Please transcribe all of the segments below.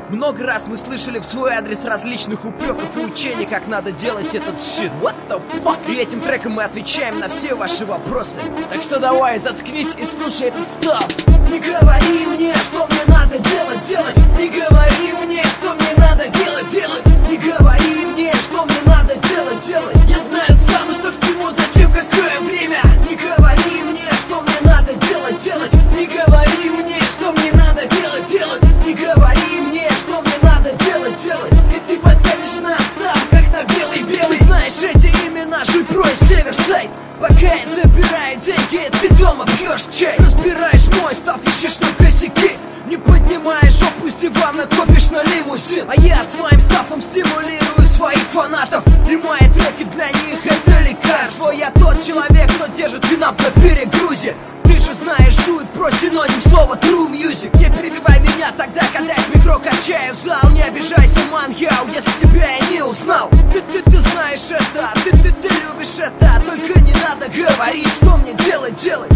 Много раз мы слышали в свой адрес различных упреков и учений, как надо делать этот shit. What the fuck? И этим треком мы отвечаем на все ваши вопросы. Так что давай, заткнись и слушай этот став. Не говори мне, что мне надо делать. Не говори мне, что мне надо делать. Не говори мне, что мне надо делать. Я знаю сам, что к чему, зачем, какое время. Не говори мне, что мне надо делать. Не говори мне, что мне надо делать. Не говори мне, что мне надо делать. И ты подсядешь на став, как на белый-белый. Ты знаешь эти имена, Жульпро и Северсайд. Пока я забираю деньги, ты дома пьешь чай. Разбираешь мой став, ищешь на косяки. Не поднимаешь жопу, пусть дивана копишь на лимузин. А я своим стафом стимулирую своих фанатов. И мои треки для них это лекарство. Я тот человек, кто держит винамп на перегрузе. Ты же знаешь, Жульпро синоним слова true music. Не перебивай меня тогда, когда я с микро качаю зал. Не обижайся, мангяу, если тебя я не узнал. Ты знаешь это, ты любишь это. Только не надо говорить, что мне делать.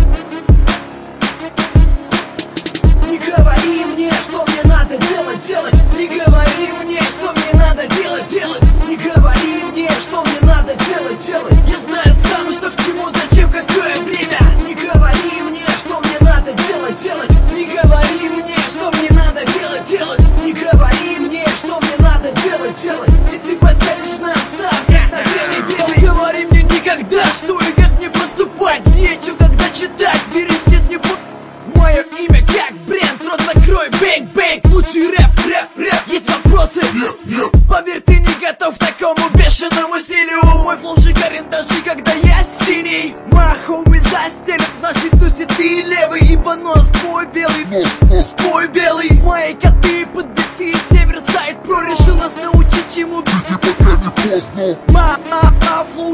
Не говори мне, что мне надо делать. Не говори мне, что мне надо делать. Не говори мне, что мне надо делать. Я знаю сам, что к чему, зачем, какое время. Не говори мне, что мне надо делать. Не говори мне, что мне надо делать. Не говори мне, что мне надо делать. И ты подсядешь на став, как на белый-белый. Не говори мне никогда, что и как мне поступать. Нечего когда читать, верить нет, не буду. Мое имя как бренд, рот закрой, бэнг-бэнг. Лучший рэп. Есть вопросы? Нет. Поверь, ты не готов к такому бешеному стилю. Мой флоу шикарен даже когда я синий. My homies застелят в нашей тусе. Ты левый, ибо нос твой белый. Нос. Твой белый. Мои коты под биты. Северсайд Про решил нас научить чему. Пока не поздно. My flow